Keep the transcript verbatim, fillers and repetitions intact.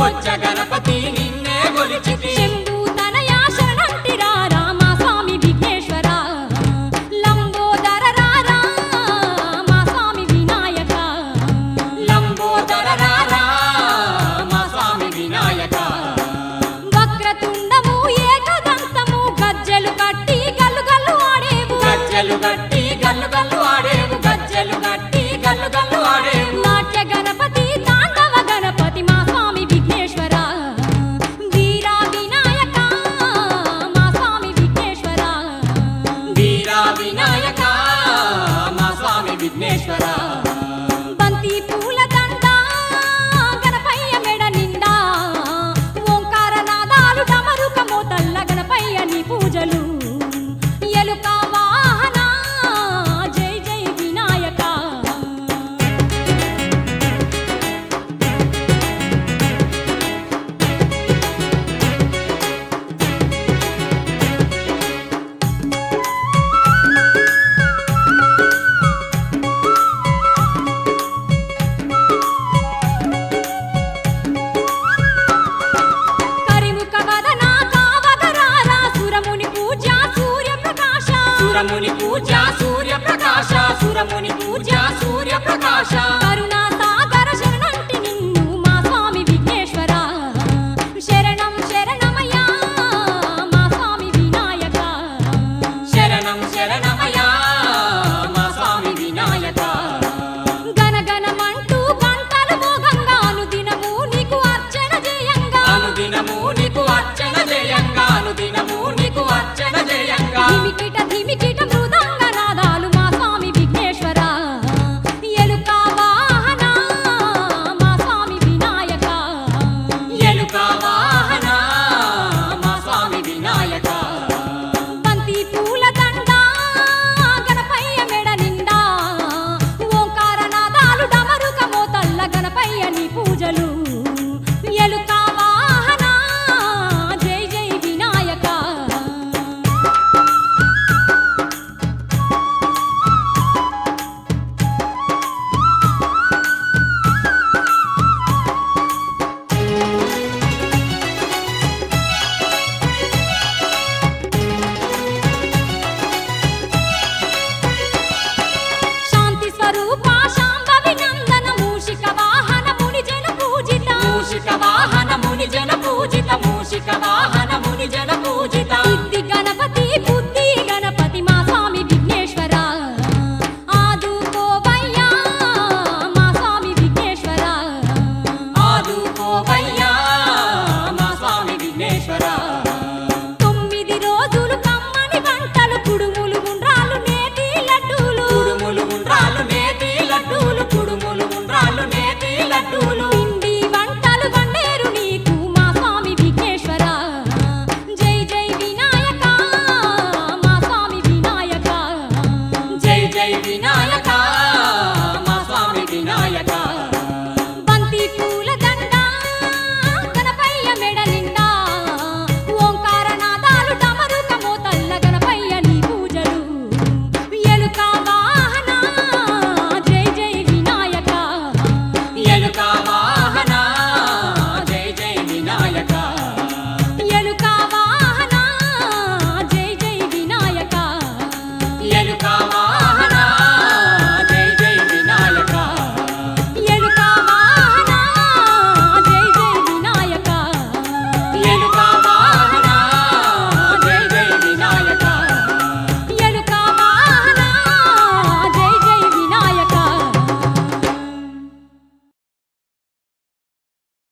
బొజ్జ గణపతి నిన్నే కొలిచితి శంభూ తనయా శరణంటి రారా మా స్వామి విఘ్నేశ్వర లంబోదర రారా మా స్వామి వినాయక లంబోదర రారా మా స్వామి వినాయక వక్రతుండము ఏకదంతము గజ్జెలు కట్టి గల్లు గల్లు ఆడేవు గజ్జెలు గట్టి గల్లు గల్లు ఆడేవు గజ్జెలు గట్టి గల్లు గల్లు ఆడేవు నాట్య గణపతి తాండవ గణపతి మా స్వామి విఘ్నేశ్వర వీరా వినాయక మా స్వామి విఘ్నేశ్వర వీరా వినాయక మా స్వామి విఘ్నేశ్వర బంతి పూల దండ గణపయ్య మెడ నిండా ఓంకార నాదాలు డమరుక మోతల్ల గణపయ్య నీ పూజలు ఎలుక వాహన జై జై వినాయక కరిముఖ వదన కావగరారా సురముని పూజ సూర్యప్రకాశ సురముని పూజ సూర్యప్రకాశ సురముని పూజ సూర్యప్రకాశ కరుణా సాగర శరణంటి నిన్ను మా స్వామి విఘ్నేశ్వర శరణం శరణమయ్యా మా స్వామి వినాయక శరణం శరణమయ్యా మా స్వామి వినాయక గనగనమంటూ గంటలు మోగంగా అనుదినము నీకు అర్చన చేయంగా అనుదినము నీకు అర్చన జయంగా అనుదినము నీకు అర్చన జయంగా ధిమికిట ధిమికిట మృదంగ నాదాలు మా స్వామి విఘ్నేశ్వర ఎలుక వాహన మా స్వామి వినాయక ఎలుక వాహన మా స్వామి వినాయక బంతి పూల దండ గణపయ్య మెడ నిండా ఓంకార నాదాలు డమరుక మోతల్ల గణపయ్య నీ పూజలు ఎలుక వాహన జై జై వినాయక శాంతి స్వరూప శాంభవి నందన మూషిక వాహన ముని జన పూజిత మూషిక వాహన ముని జన పూజిత మూషిక వాహన ముని జన పూజిత సిద్ధి గణపతి బుద్ధి గణపతి మా స్వామి విఘ్నేశ్వర ఆదుకోవయ్యా మా స్వామి విఘ్నేశ్వర ఆదుకోవయ్యా మా స్వామి విఘ్నేశ్వర తొమ్మిది రోజులు కమ్మని వంటలు కుడుములు ఉండ్రాలు నేతి లడ్డూలు కుడుములు ఉండ్రాలు నేతి లడ్డూలు కుడుములు ఉండ్రాలు నేతి లడ్డూలు పిండి వంటలు వండేరు నీకు మా స్వామి విఘ్నేశ్వర జై జై వినాయక మా స్వామి వినాయక జై జై వినాయక